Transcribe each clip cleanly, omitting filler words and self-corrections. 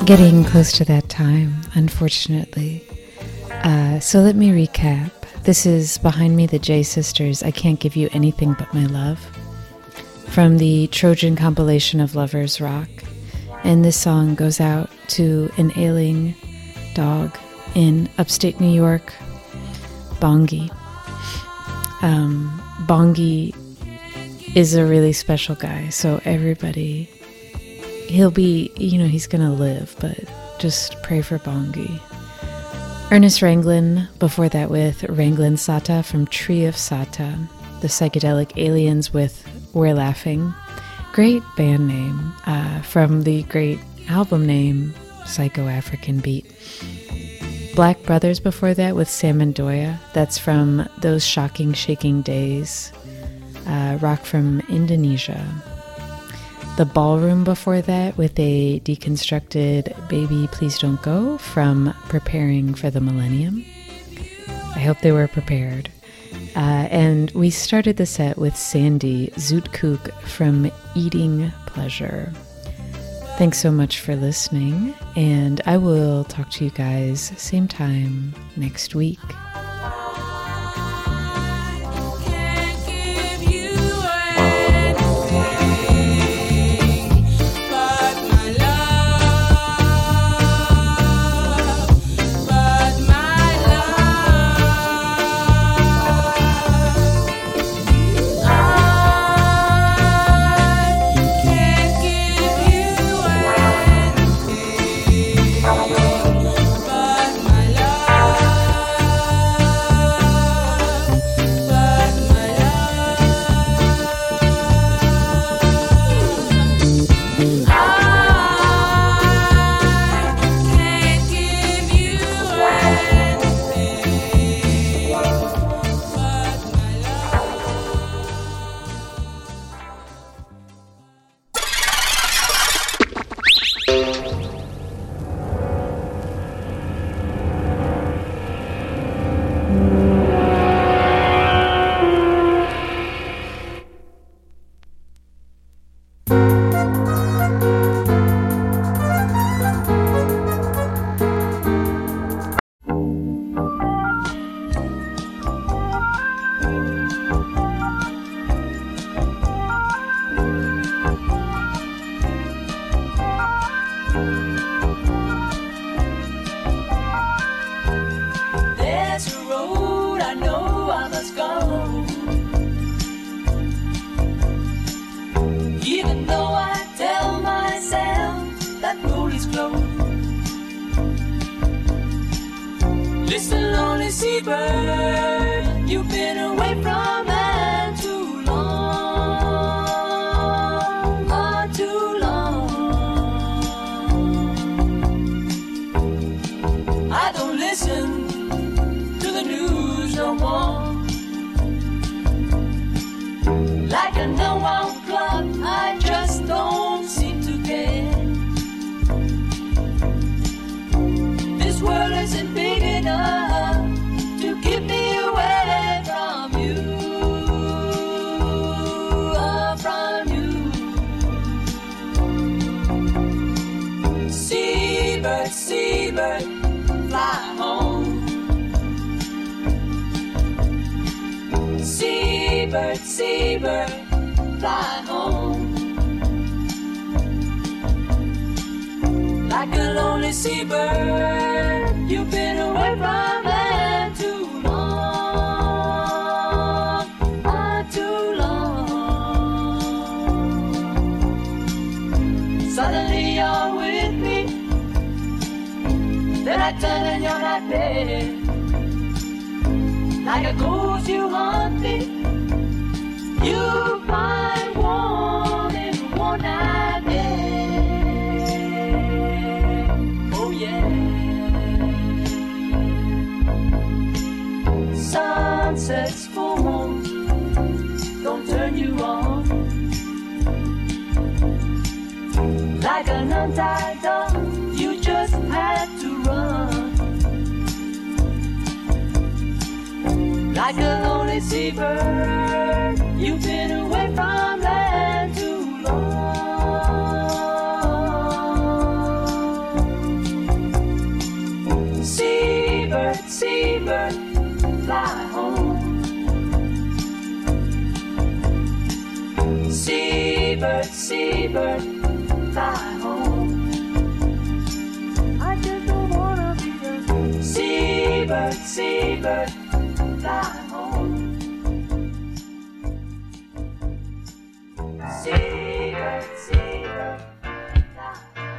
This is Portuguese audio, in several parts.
Getting close to that time, unfortunately. So let me recap. This is behind me, the J Sisters, I Can't Give You Anything But My Love, from the Trojan compilation of Lovers Rock. And this song goes out to an ailing dog in upstate New York, Bongi. Bongi is a really special guy, so everybody, he'll be, he's gonna live, but just pray for Bongi. Ernest Ranglin, before that with Ranglin Sata from Tree of Sata, the psychedelic aliens with We're Laughing. Great band name, from the great album name, Psycho African Beat. Black Brothers before that with Sam Mendoya, that's from Those Shocking Shaking Days, rock from Indonesia. The Ballroom before that with a deconstructed Baby Please Don't Go from Preparing for the Millennium. I hope they were prepared. And we started the set with Sandy Zootkook from Eating Pleasure. Thanks so much for listening, and I will talk to you guys same time next week. Listen, lonely seabird, you've been away from land too long, oh, too long. I don't listen to the news no more. Like a no-one clock, I just don't seem to care. This world isn't big enough to keep me away from you, from you. Seabird, seabird, fly home. Seabird, seabird, fly home. Like a lonely seabird, you've been away from land too long, too long. Suddenly you're with me, then I turn and you're not there. Like a ghost you haunt me, you find warm in one night air. Oh yeah. Sunsets full moon don't turn you on. Like an untied dog, you just had to run. Like a lonely seabird, you've been away from land too long. Seabird, fly home. Seabird, seabird, fly home. I just don't wanna be a seabird, seabird, fly home. Seabird, seabird, fly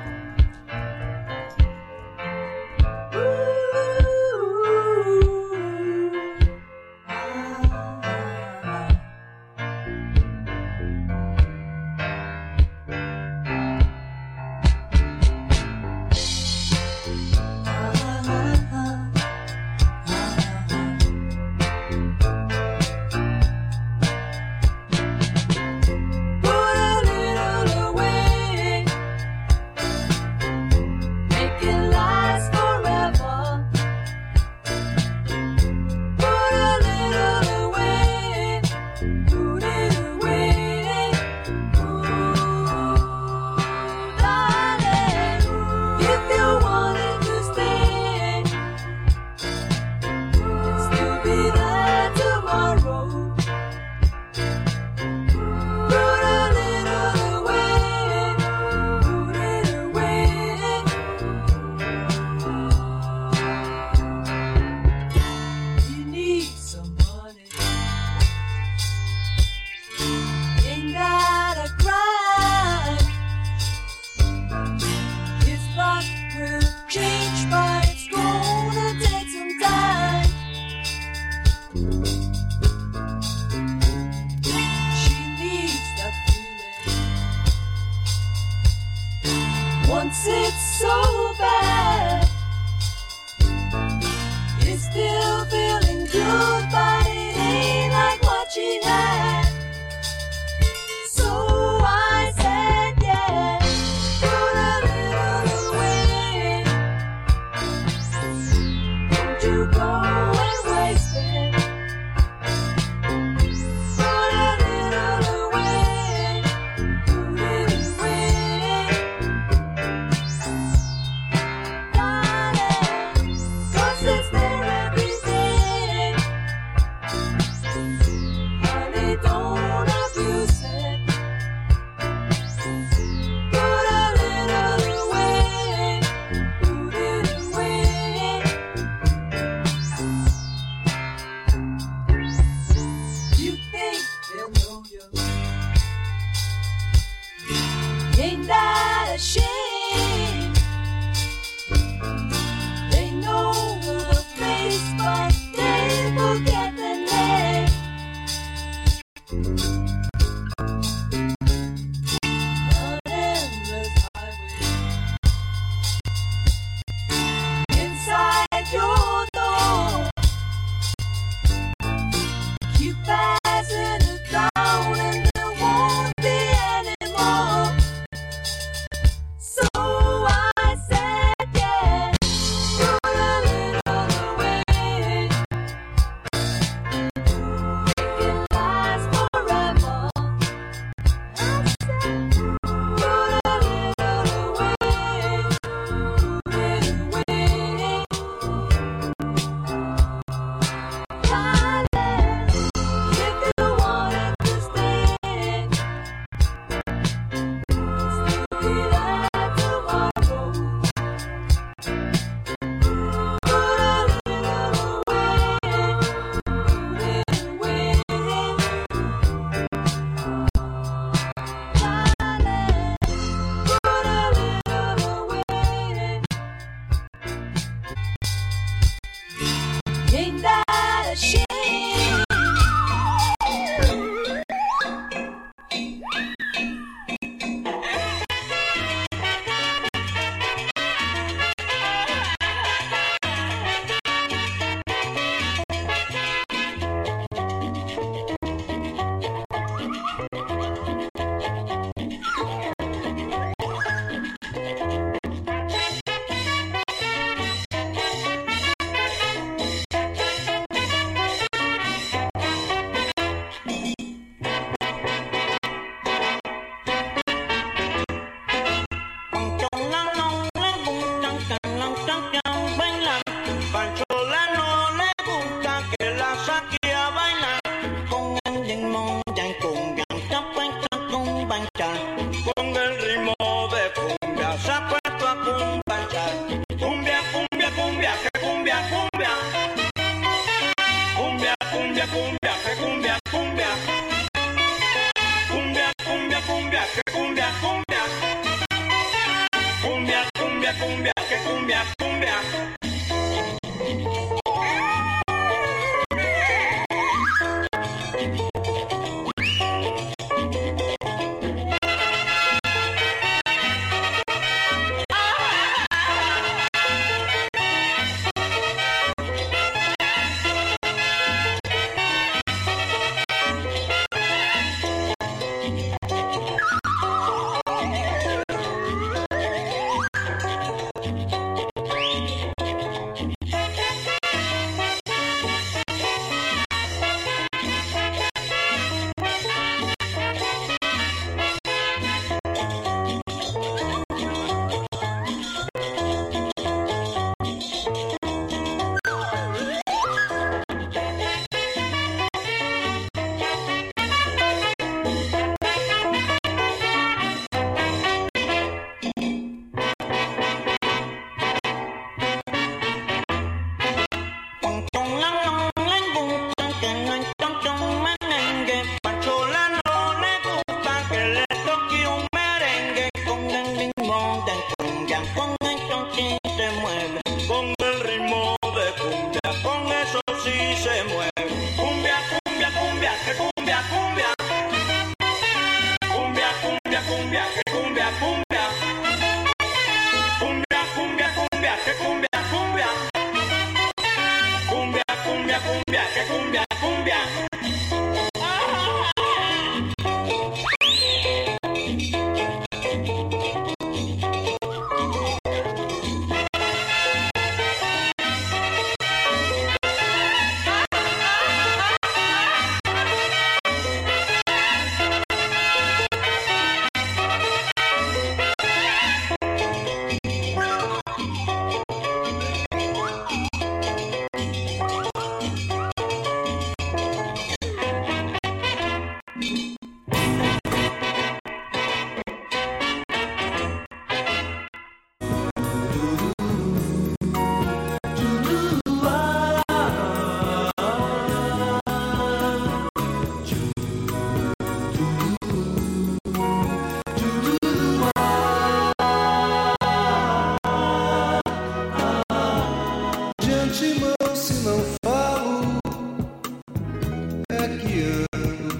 home. Ooh, ah. Once it's so bad, it's still feeling good, but it ain't like what she had. So I said yes, put a little away. Don't you go and waste it. Put a little away, put it away. Cause it's there every day. Honey, don't abuse it. Put a little away, put it away. You think they'll know you? Ain't that a shame? They know the face, but they forget the name. An endless highway inside your door. Keep passing it down, and there won't be any more. So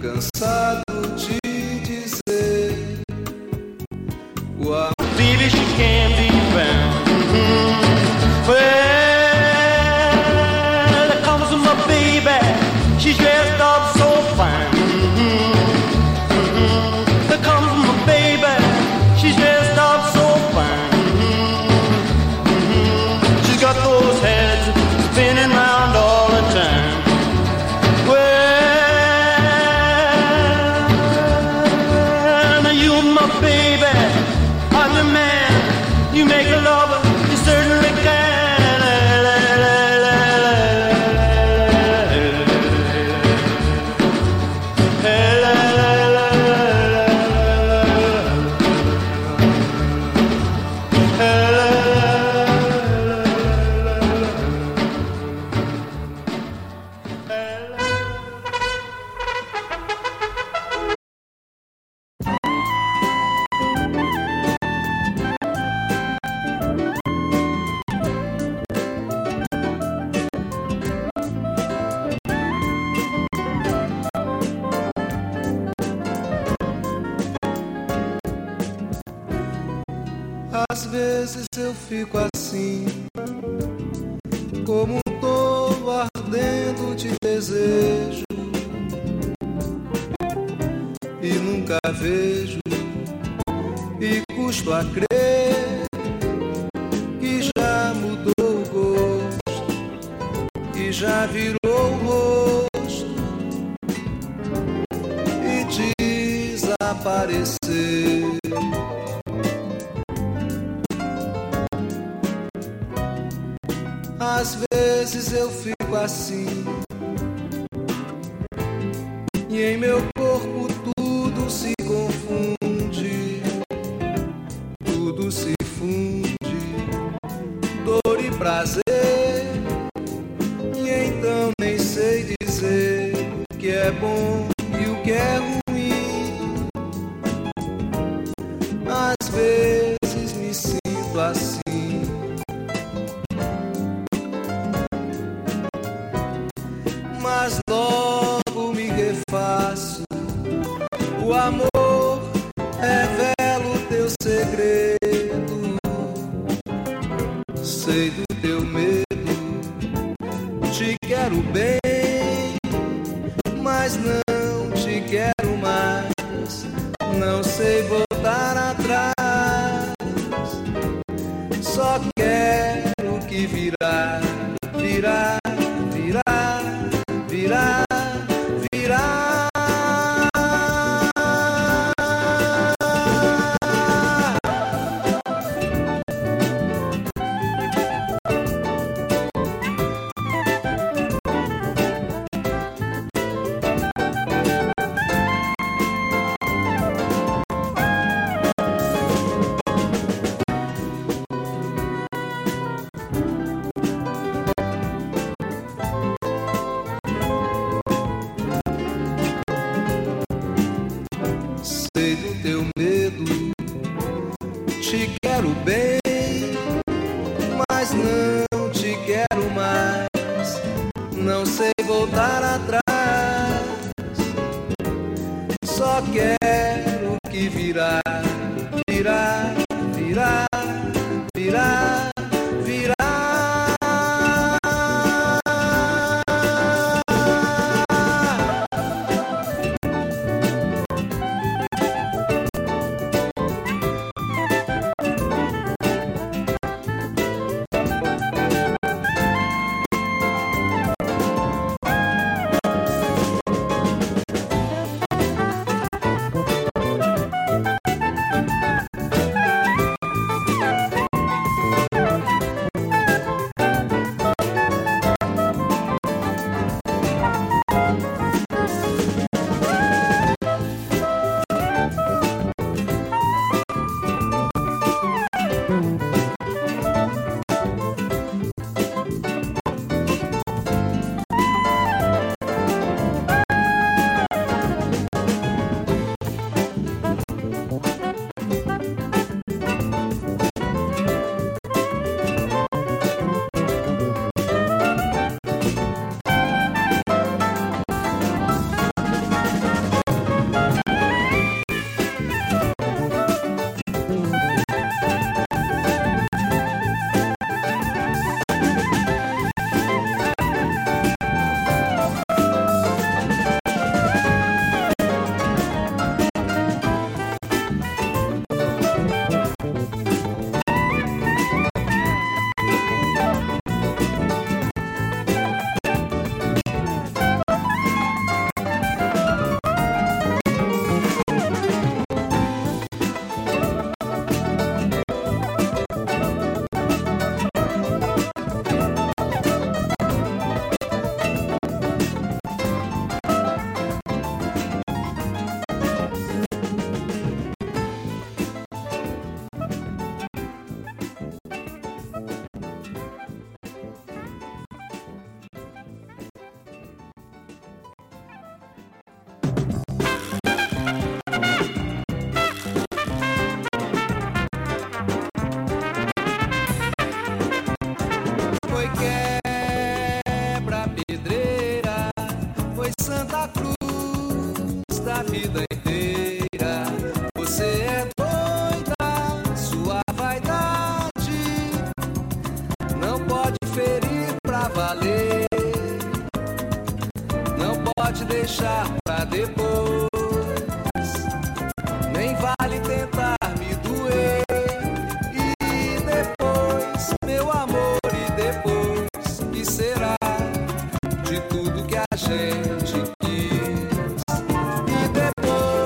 cansado de dizer o amor. Baby, she can't be found. Well, there comes my baby. She's dressed up so fine. There comes my baby. She's dressed up so fine. She's got those heads spinning round all the time. Well, now you my baby, I'm the man. You make a lover, you certainly can. Às vezes eu fico assim, como um tolo ardendo de desejo, e nunca vejo, e custo a crer que já mudou o gosto, que já virou o rosto, e desapareceu. Às vezes eu fico assim, e em meu corpo tudo se confunde, tudo se funde, dor e prazer, e então nem sei dizer o que é bom e o que é ruim. Às vezes me sinto assim, mas logo me refaço. O amor revela o teu segredo. Sei do teu medo, te quero bem, mas não te quero mais. Não sei voltar atrás, só quero que virar, virar, virar, virar, virar. Sei do teu medo, te quero bem, mas não te quero mais. Não sei voltar atrás, só quero que virar, virar, virar, virar, virar. a vida inteira. Você é doida, sua vaidade não pode ferir pra valer, não pode deixar pra depois, nem vale tentar me doer. E depois, meu amor, e depois, que será de tudo que a gente quis? E depois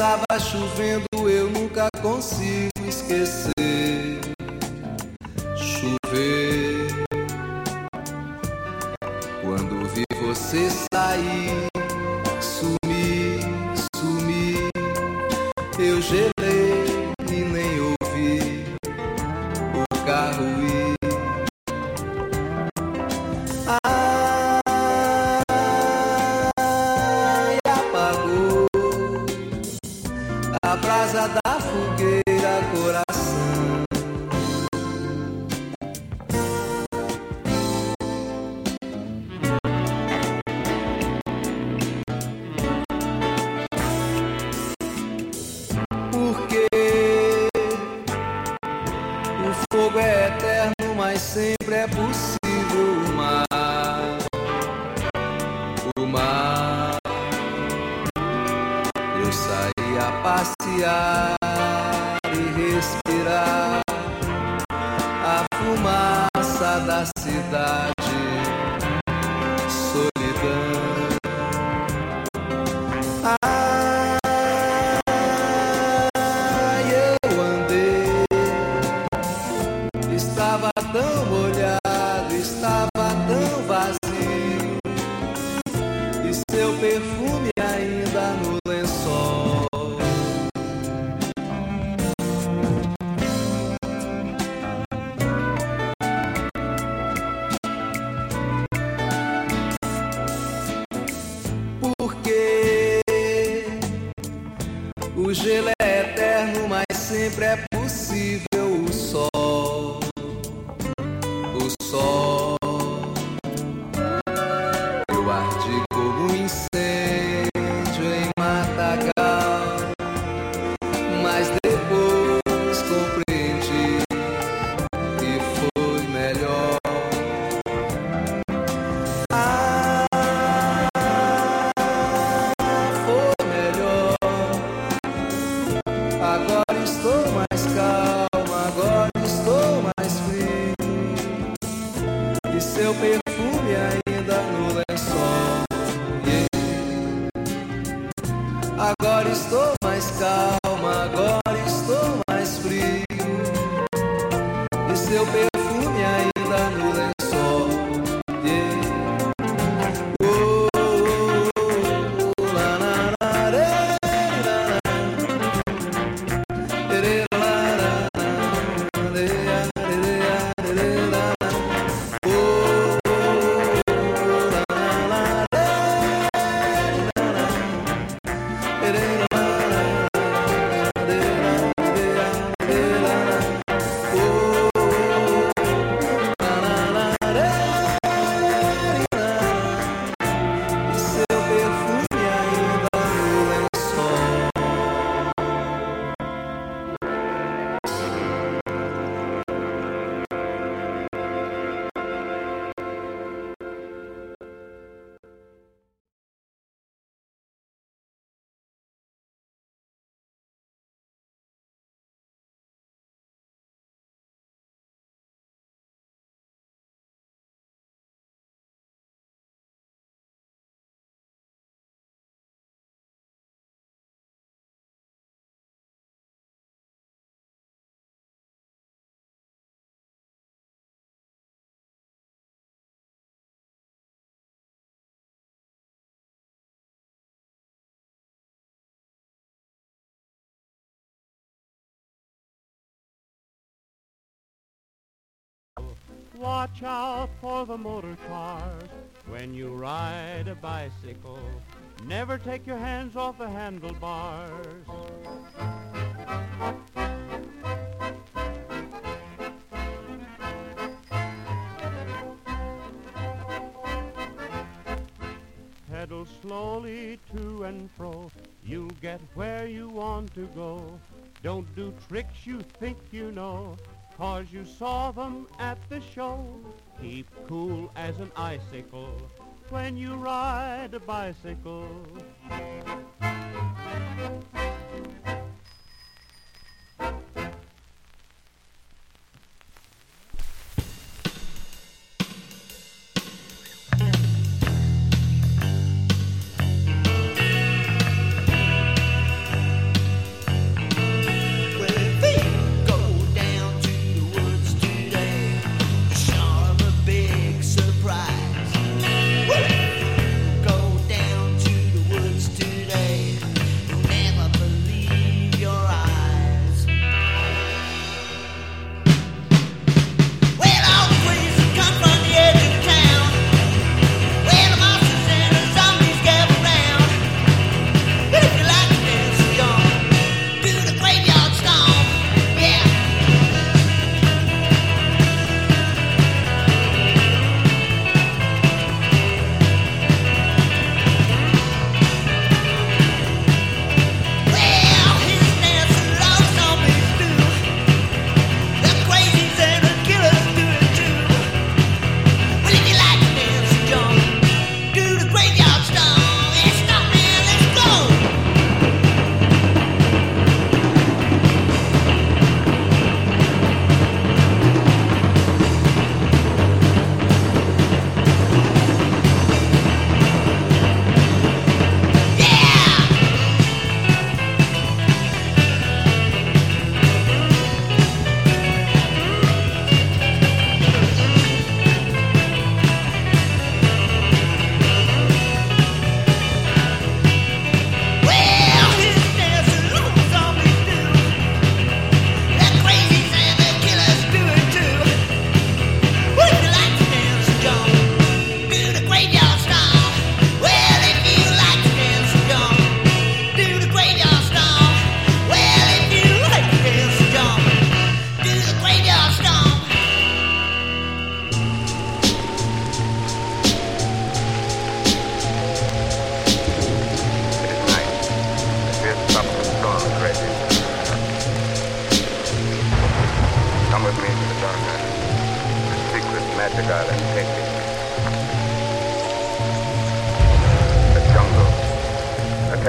estava chovendo, eu nunca consigo esquecer. Chover. Quando vi você sair, sumir, eu gelei e nem ouvi o carro ir. Ai, apagou a brasa da fogueira, coração. Porque o fogo é eterno, mas sempre é possível o mar. O mar. Eu saí a passear e respirar a fumaça da cidade, solidão. Ai, eu andei, estava tão molhado, estava tão vazio, e seu perfume ainda no lençol. Porque o gelo é eterno, mas sempre é possível o sol. O sol. Eu ardi como um incêndio em matagal, mas depois compreendi que foi melhor. Foi melhor. Agora estou mais calmo, agora estou mais frio, e seu perfume ainda no lençol. Yeah. Agora estou mais calmo, agora estou mais frio, e seu perfume ainda no lençol. Yeah. Oh, oh, oh, la, la, la, re, la, la. Seu perfume ainda no lençol. Watch out for the motor cars when you ride a bicycle. Never take your hands off the handlebars. Pedal slowly to and fro, you'll get where you want to go. Don't do tricks you think you know, 'cause you saw them at the show. Keep cool as an icicle when you ride a bicycle.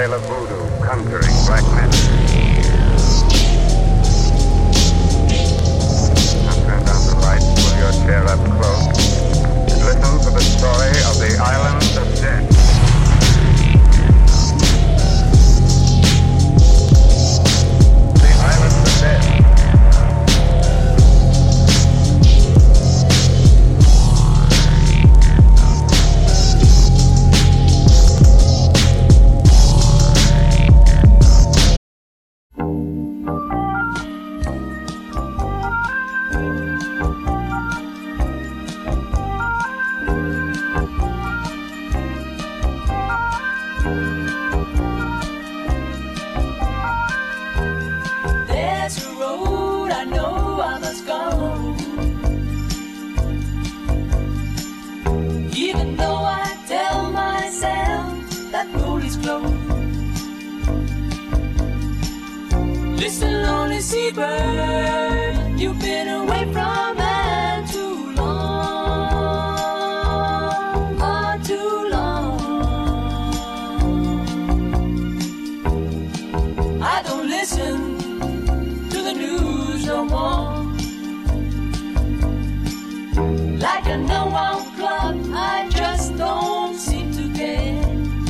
tale of voodoo conjuring black magic. Now turn down the lights, pull your chair up close, and listen to the story of the Island of Death. The Island of Death. There's a road I know I must go, even though I tell myself that road is closed. Listen, lonely seabird, you've been away from land too long, oh, too long. I don't listen to the news no more. Like a no-one clock, I just don't seem to care.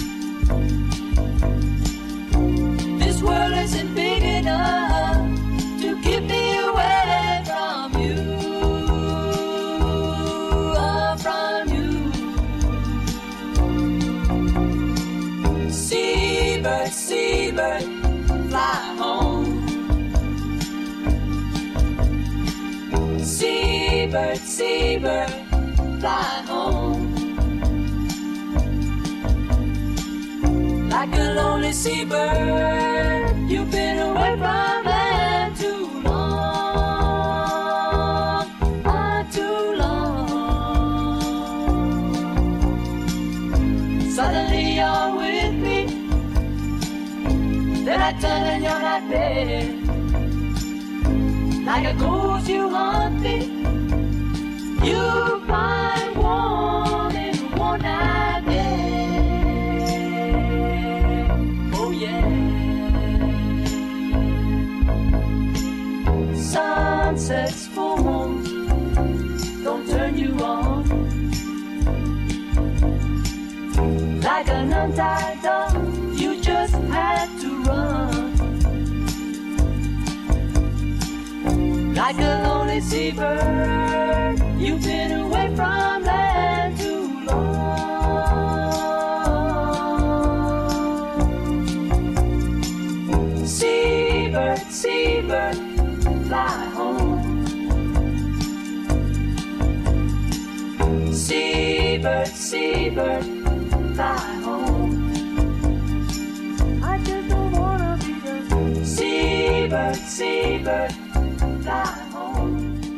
This world isn't big enough to keep me away from you, oh, from you. Seabird, seabird, fly home. Seabird, seabird, fly home. Like a lonely seabird, you've been away from land too long, oh, too long. Suddenly you're with me, then I turn and you're not there. Like a ghost you haunt me, you find warm in one night bed. Oh yeah. Sunsets full moon don't turn you on. Like an untied dog, you just had to run. Like a lonely seabird, you've been away from land too long. Seabird, seabird, fly home. Seabird, seabird, fly home. I just don't wanna be the seabird, seabird, fly home.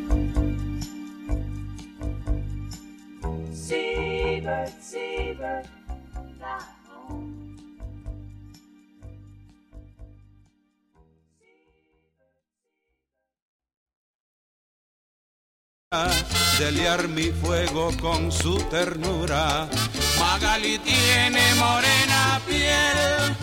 Seabird, seabird, fly home. De liar mi fuego con su ternura. Magali tiene morena piel.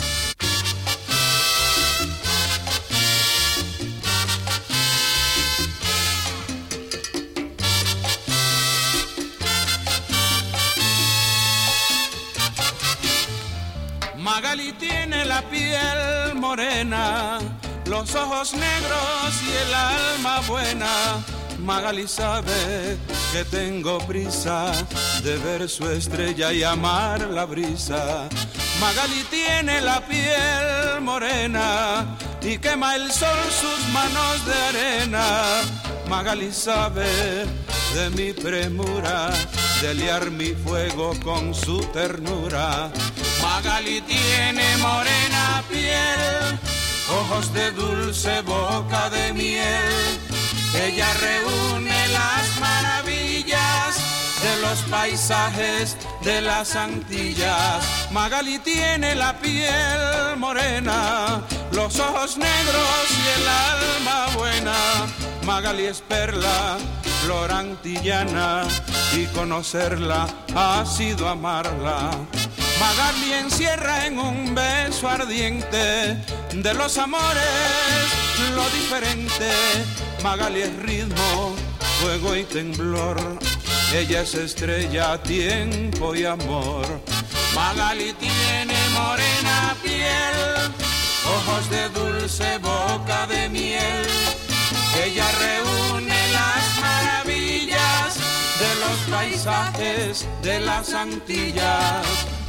Magali tiene la piel morena, los ojos negros y el alma buena. Magali sabe que tengo prisa de ver su estrella y amar la brisa. Magali tiene la piel morena y quema el sol sus manos de arena. Magali sabe de mi premura, de liar mi fuego con su ternura. Magali tiene morena piel, ojos de dulce, boca de miel. Ella reúne las maravillas de los paisajes de las Antillas. Magali tiene la piel morena, los ojos negros y el alma buena. Magali es perla, flor antillana, y conocerla ha sido amarla. Magali encierra en un beso ardiente de los amores lo diferente. Magali es ritmo, fuego y temblor. Ella es estrella, tiempo y amor. Magali tiene morena piel, ojos de dulce, boca de miel. Ella reúne las maravillas de los paisajes de las Antillas.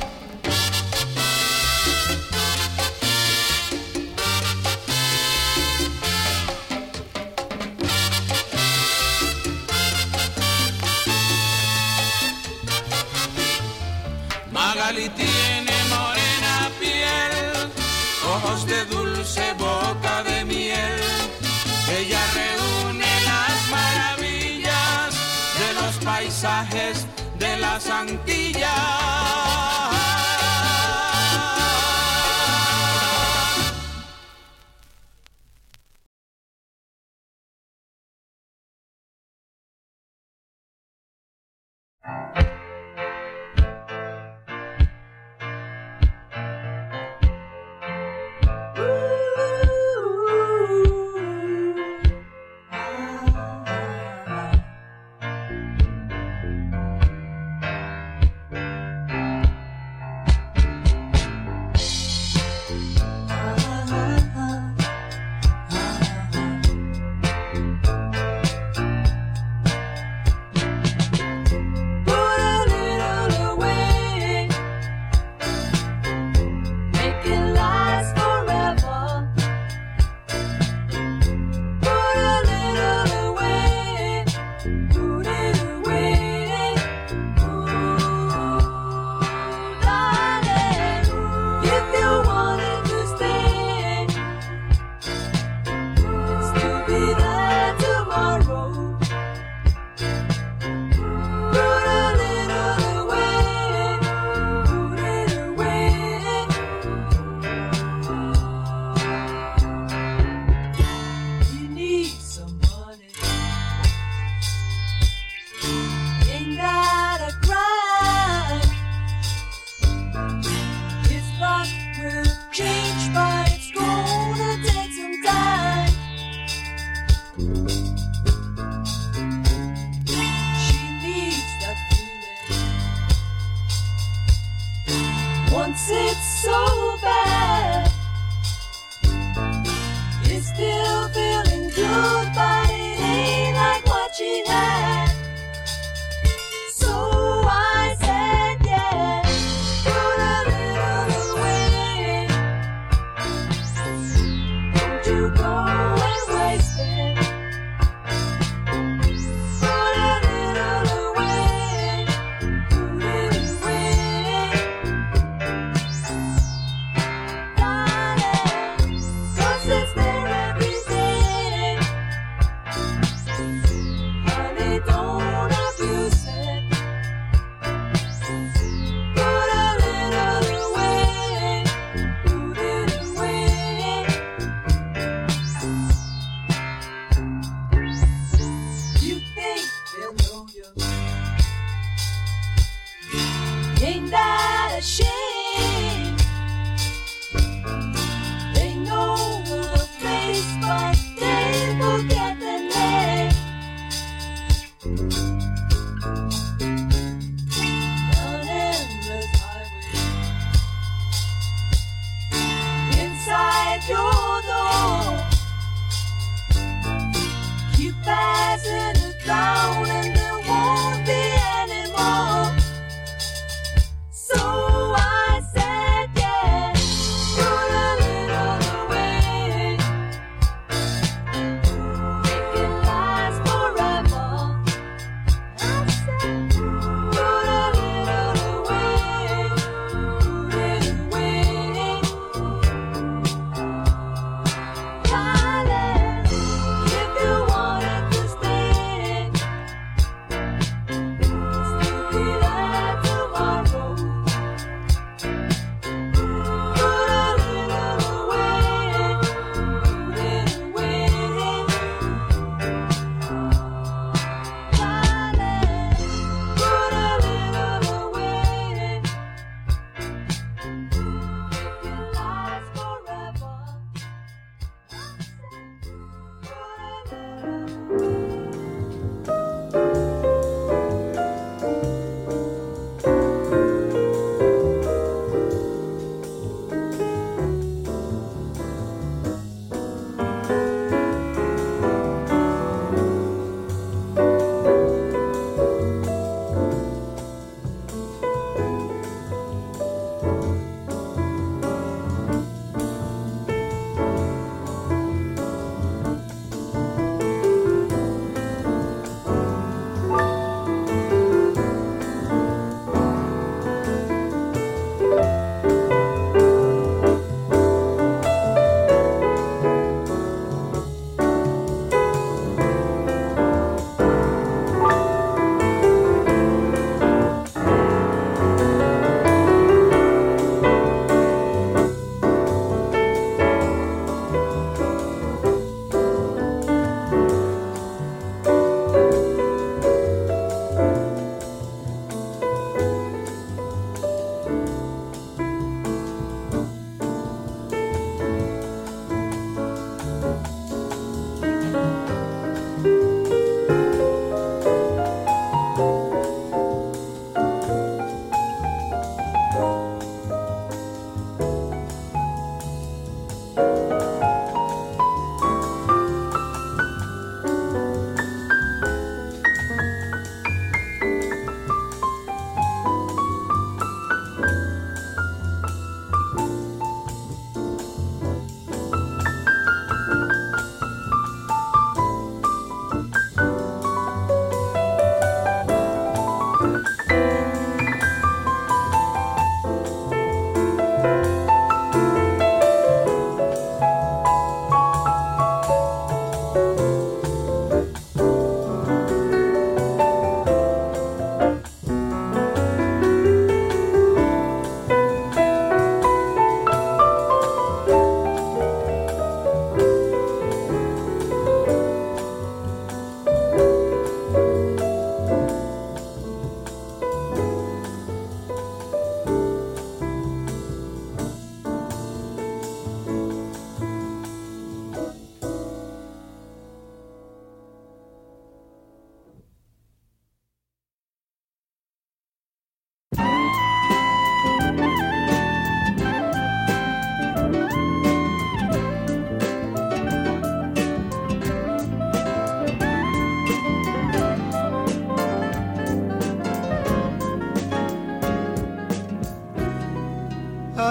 Magali tiene morena piel, ojos de dulce, boca de miel. Ella reúne las maravillas de los paisajes de las Antillas.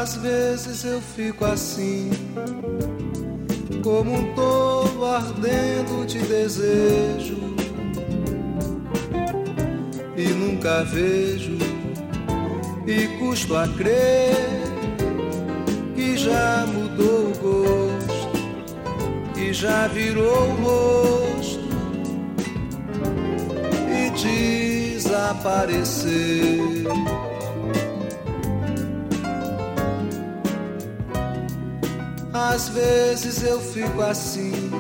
Às vezes eu fico assim, como um tolo ardendo de desejo, e nunca vejo, e custo a crer que já mudou o gosto, que já virou o rosto e desapareceu. Às vezes eu fico assim,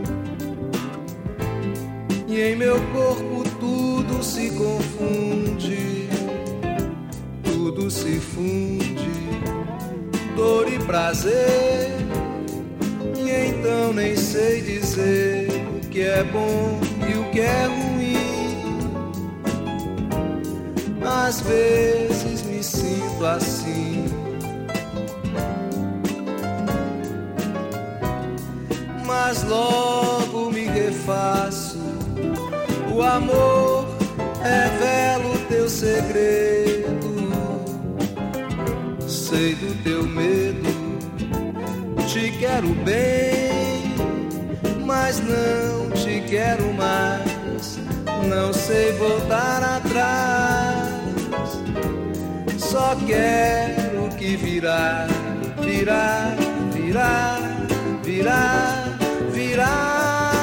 e em meu corpo tudo se confunde, tudo se funde, dor e prazer, e então nem sei dizer o que é bom e o que é ruim. Às vezes me sinto assim, mas logo me refaço. O amor revela o teu segredo. Sei do teu medo, te quero bem, mas não te quero mais. Não sei voltar atrás, só quero que virá, virá, virá, virá, virá.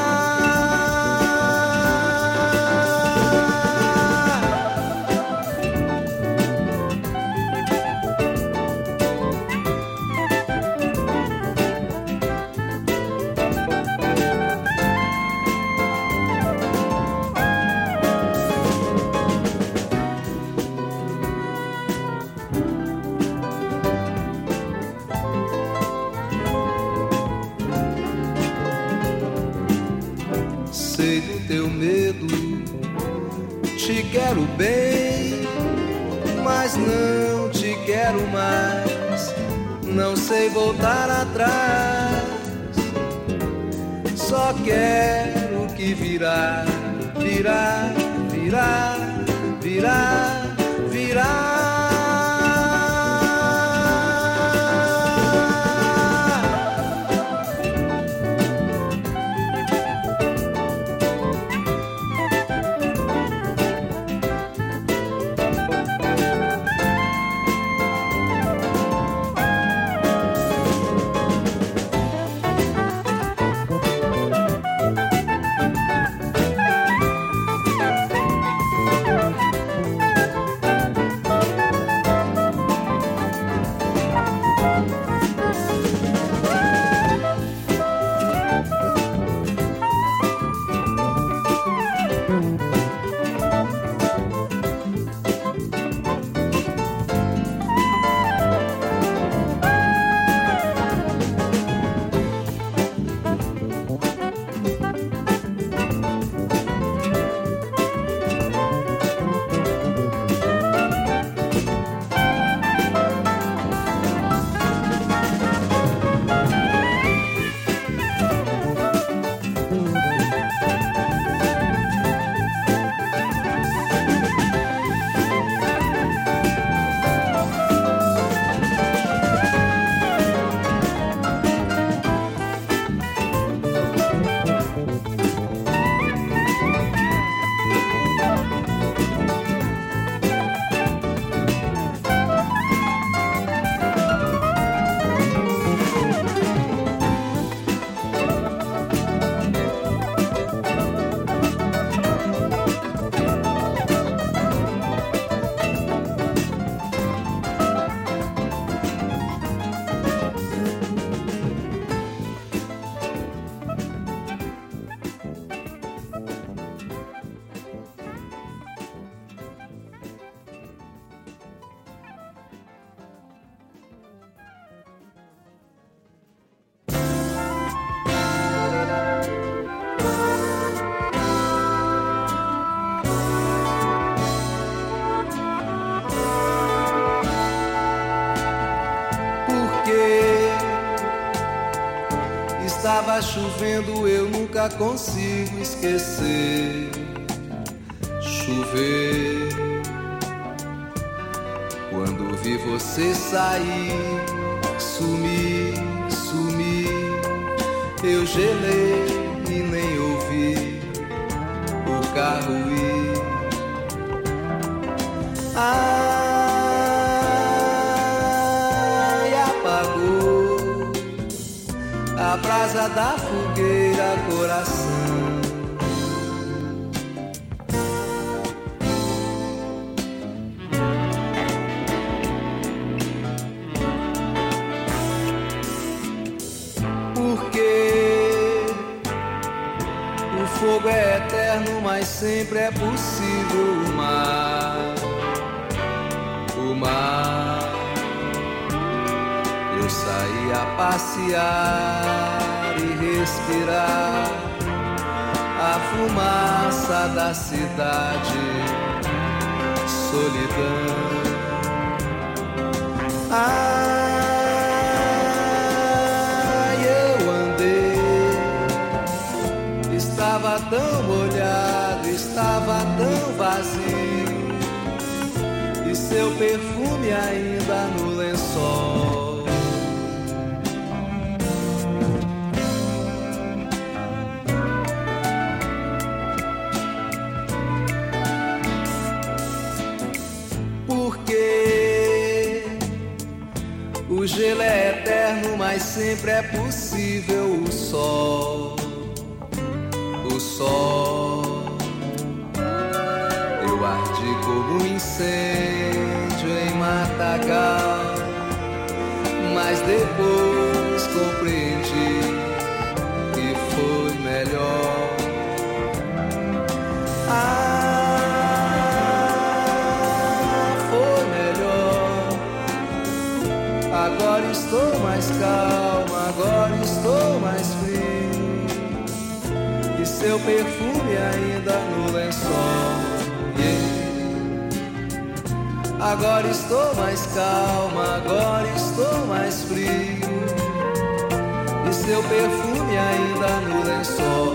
Sei do teu medo, te quero bem, mas não te quero mais. Não sei voltar atrás, só quero que virá, virá, virá, virá, virá. Estava chovendo, eu nunca consigo esquecer. Chover Quando vi você sair, sumir, eu gelei e nem ouvi o carro ir. Ai, apagou a brasa da fogueira, coração. O fogo é eterno, mas sempre é possível o mar. Eu saí a passear e respirar a fumaça da cidade, solidão. Estava tão molhado, estava tão vazio, e seu perfume ainda no lençol. Porque o gelo é eterno, mas sempre é possível o sol. Eu ardi como um incêndio em matagal, mas depois compreendi que foi melhor. Foi melhor. Agora estou mais calma, agora estou mais frio, e seu perfume ainda no lençol. Agora estou mais calma, agora estou mais frio, e seu perfume ainda no lençol.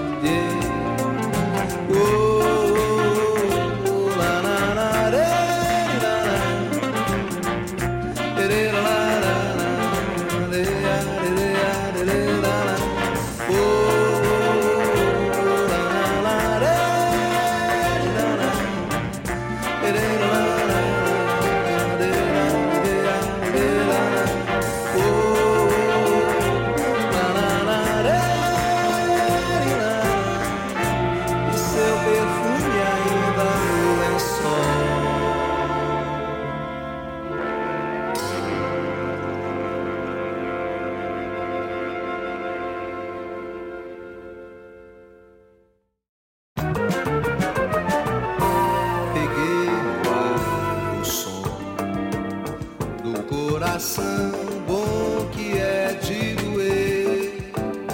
Coração bom que é de doer.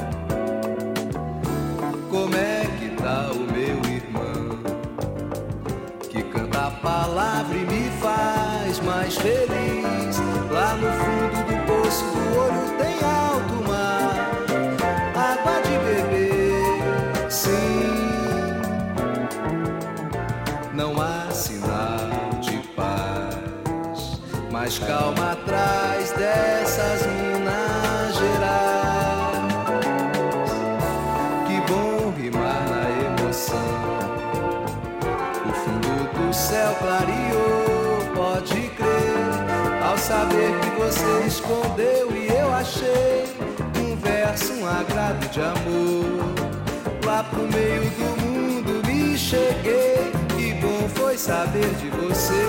Como é que tá o meu irmão, que canta a palavra e me faz mais feliz? Lá no fundo do poço do olho tem alto mar, água de beber, sim. Não há sinal de paz, mas calma atrás dessas minas gerais. Que bom rimar na emoção. O fundo do céu clareou, pode crer, ao saber que você escondeu e eu achei um verso, um agrado de amor. Lá pro meio do mundo me cheguei, que bom foi saber de você.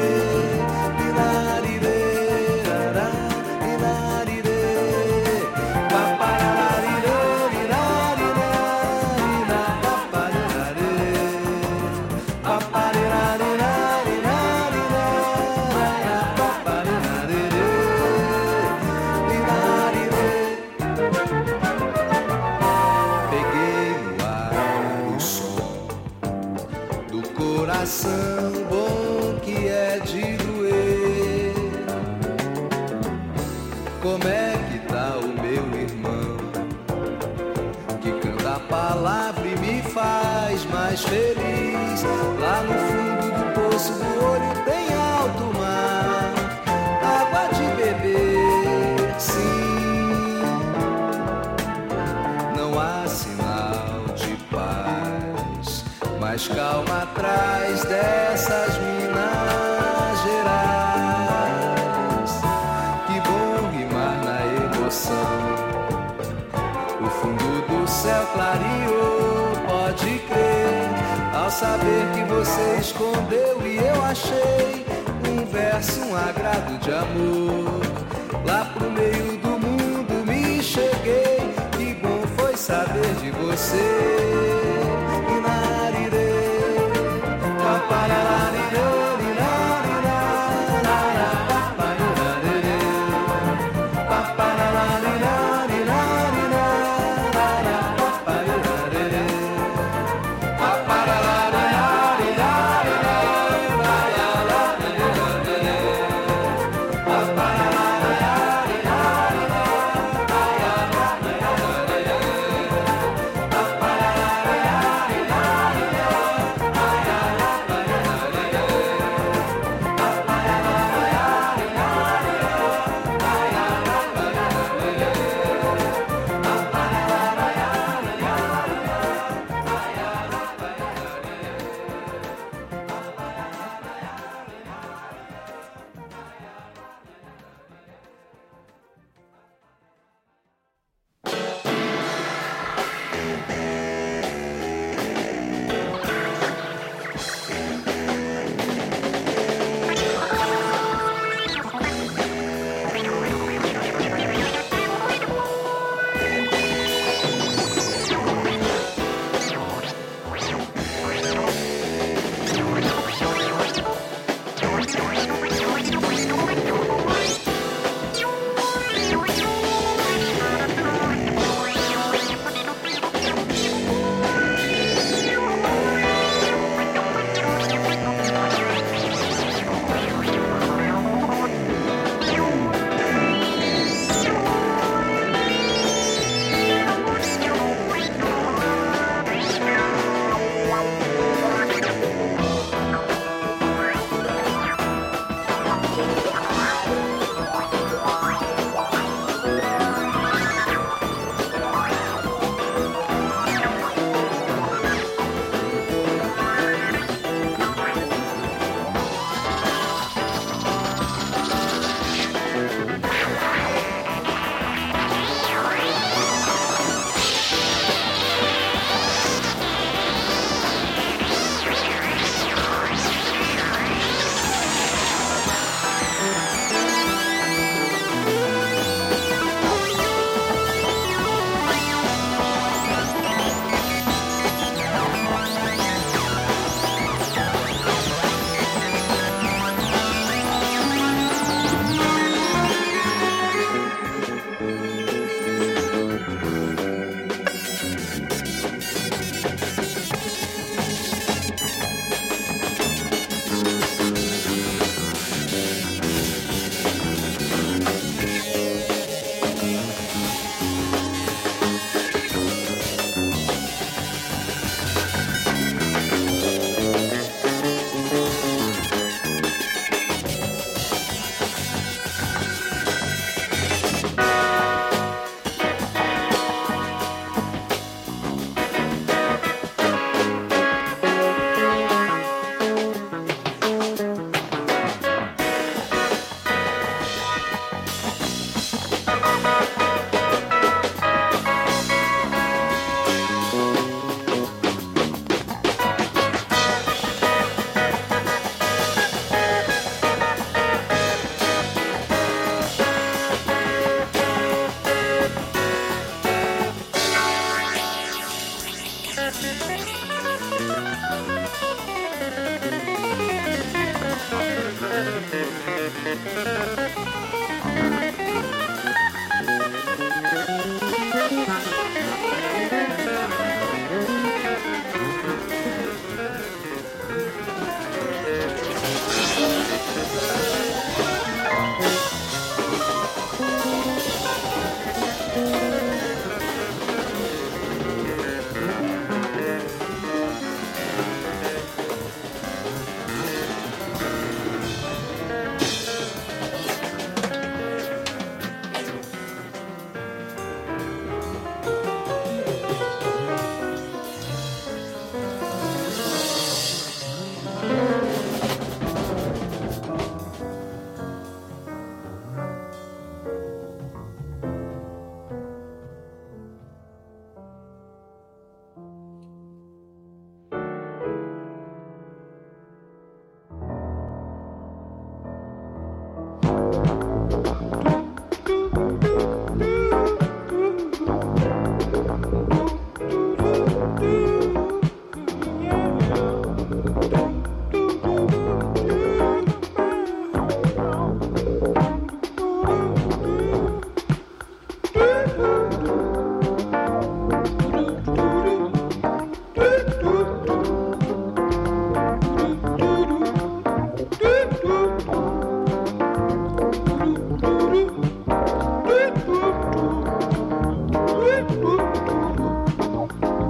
Coração bom que é de doer. Como é que tá o meu irmão, que canta a palavra e me faz mais feliz? Lá no fundo do poço do olho tem alto mar, há sinal de paz, mas calma atrás dessas Minas Gerais. Que bom rimar na emoção. O fundo do céu clareou, pode crer, ao saber que você escondeu e eu achei um verso, um agrado de amor. Lá pro meio do mundo me cheguei, que bom foi saber de você. Inarirê, paparararirê, inarirararara, paparararê, paparararirarirararara, paparararê,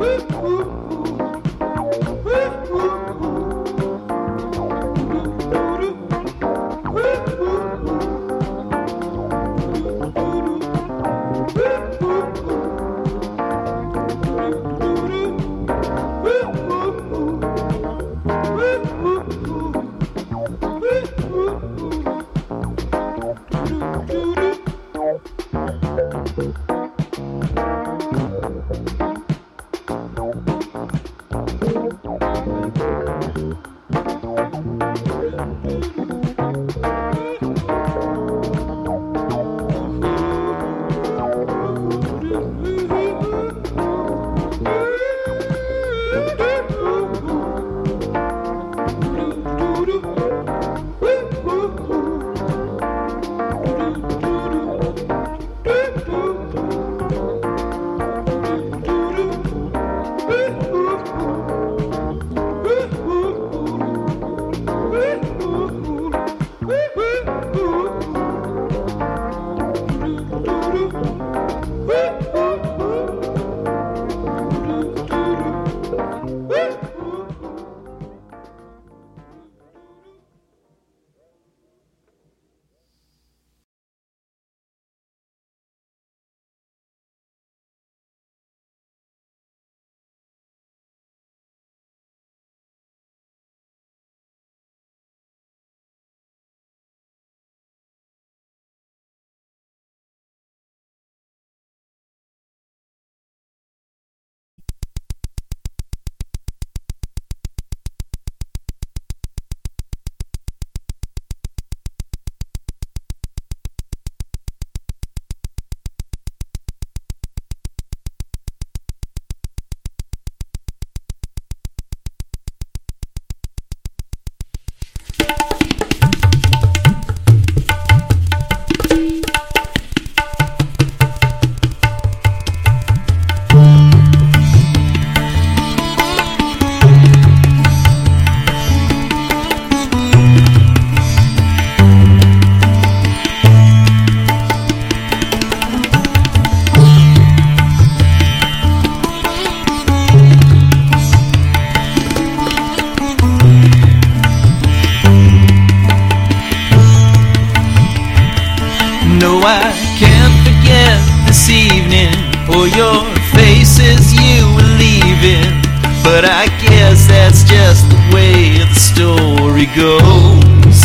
But I guess that's just the way the story goes.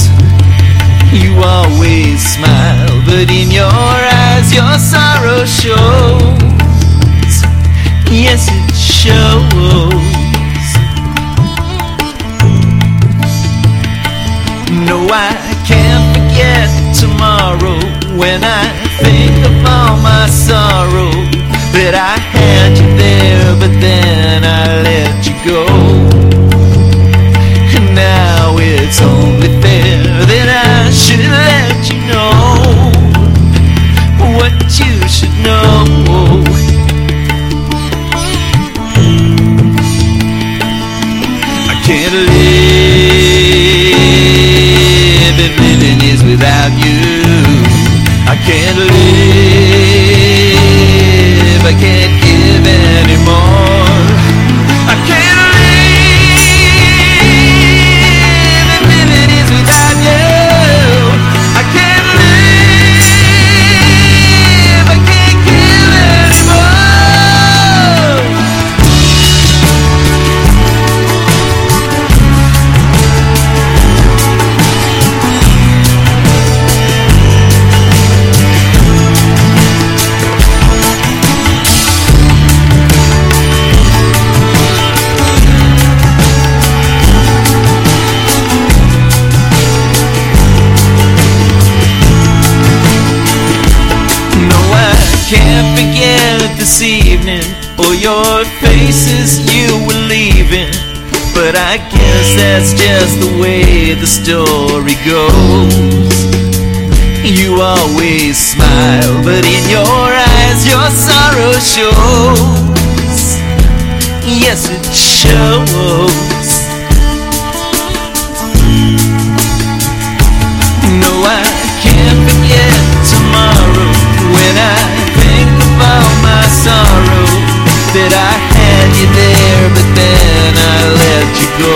You always smile, but in your eyes your sorrow shows. Yes, it shows. No, I can't forget tomorrow when I think of all my sorrow. That I had you there, but then I let you go. And now it's only fair that I should let you know what you should know. I can't live if living is without you. I can't live, I can't give anymore. I can't live if living is without you. I can't live, I can't give anymore. Can't forget this evening or your faces you were leaving. But I guess that's just the way the story goes. You always smile, but in your eyes your sorrow shows. Yes, it shows. No, I can't forget tomorrow when I think of all my sorrow, that I had you there, but then I let you go.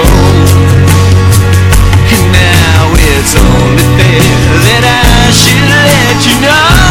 And now it's only fair that I should let you know.